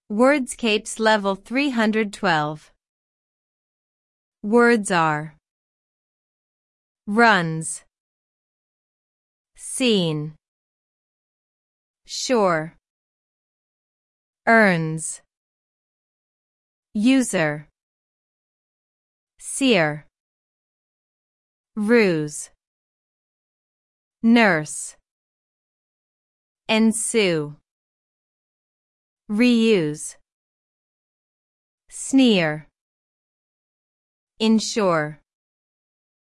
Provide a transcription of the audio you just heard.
Wordscapes Level 312. Words are runs, seen, sure, earns, user, seer, ruse, nurse, ensue, reuse, sneer, insure.